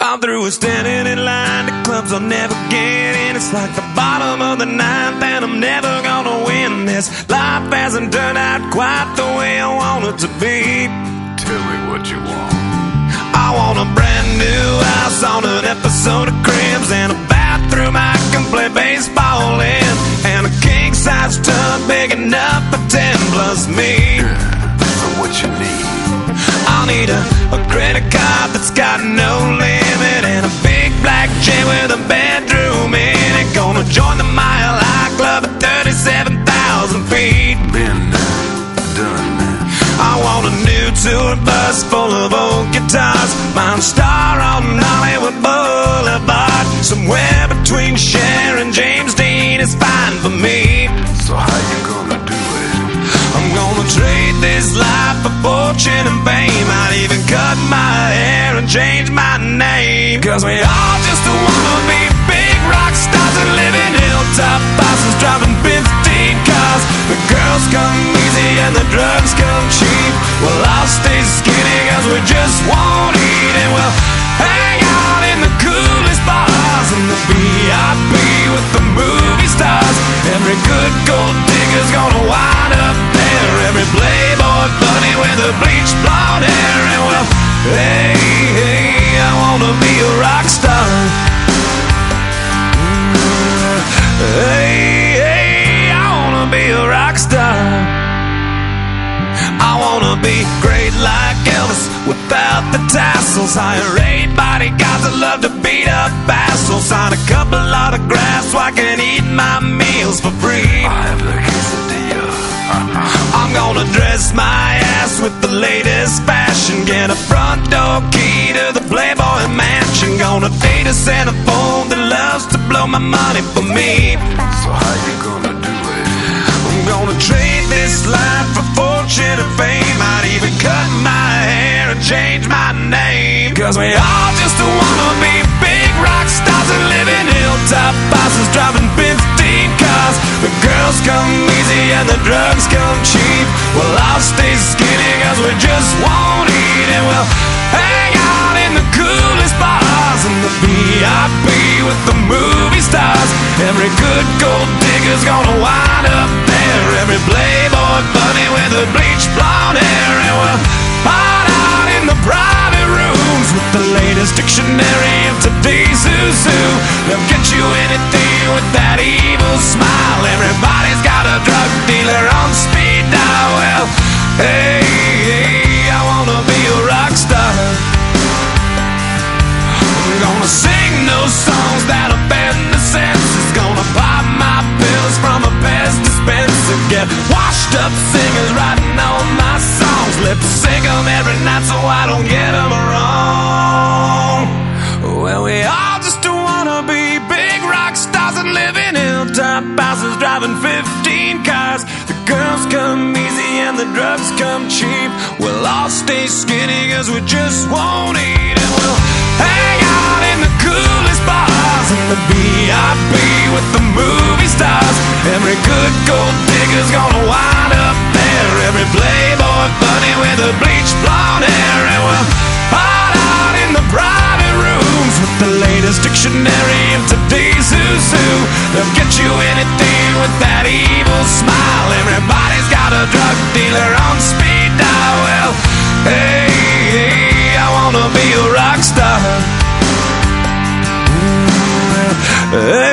I'm through with standing in line to clubs I'll never get in. It's like the bottom of the ninth and I'm never gonna win this. Life hasn't turned out quite the way I want it to be. Tell me what you want. I want a brand new house on an episode of Cribs, and a bathroom I can play baseball in, and a king-size tub big enough for 10 plus me. So what you need? I'll need a credit card that's got no limit, and a big black jet with a bedroom in it. Gonna join the Mile High Club at 37,000 feet. Been done. I want a new tour bus full of old guitars, mine star on Hollywood Boulevard. Somewhere between Cher and James Dean is fine for me. So how you gonna do it? I'm gonna trade this life for fortune and fame. I'd even cut my hair and change my name, 'cause we all just wanna be big rock stars and live in hilltop bosses, driving 15 cars. The girls come easy and the drugs come cheap. Well, I'll stay skinny 'cause we just won't eat, and we'll hang out in the coolest bars in the VIP with the movie stars. Every good gold digger's gonna wind up there, every playboy bunny with a bleached blonde hair. And well, hey, hey, I wanna be a rock star. Hey, hey, I wanna be a rock star. I wanna be great like Elvis without the tassels. Hire 8 bodyguards that love to beat up assholes. Sign a couple autographs so I can eat my meals for free. I have the quesadilla. I'm gonna dress my ass with the latest fashion, get a front door key to the Playboy Mansion. Gonna date a centerfold that loves to blow my money for me. So how you gonna do it? I'm gonna trade this life for fortune and fame. I'd even cut my hair and change my name, 'cause we all just wanna be big rock stars and live in hilltop bosses, driving 15 cars. The girls come easy and the drugs come cheap. Well, I'll stay skinny 'cause we just won't eat, and we'll hang out in the coolest bars in the VIP with the movie stars. Every good gold digger's gonna wind up there, every playboy bunny with a bleached blonde hair. And we'll hide out in the private rooms with the latest dictionary of today's who's who. They'll get you anything with that evil smile. Everybody's got a drug dealer on speed dial. Well, hey, hey, I wanna be a rock star. I'm gonna sing those songs that offend the senses. Gonna pop my pills from a Pez dispenser. Get washed up singers writing all my songs. Lip sync them every night so I don't get them wrong. Well, we all just wanna be big rock stars and live in hilltop houses, driving 15 cars. The girls come easy and the drugs come cheap. We'll all stay skinny 'cause we just won't eat, and we'll hang out in the coolest bars in the VIP with the movie stars. Every good gold digger's gonna wind up there, every playboy bunny with a bleached blonde hair. And we'll hide out in the private rooms with the latest dictionary of today's who's who. They'll get you anything with that evil smile. Everybody's got a drug dealer on speed dial. Well, hey, hey, I wanna be a rock star.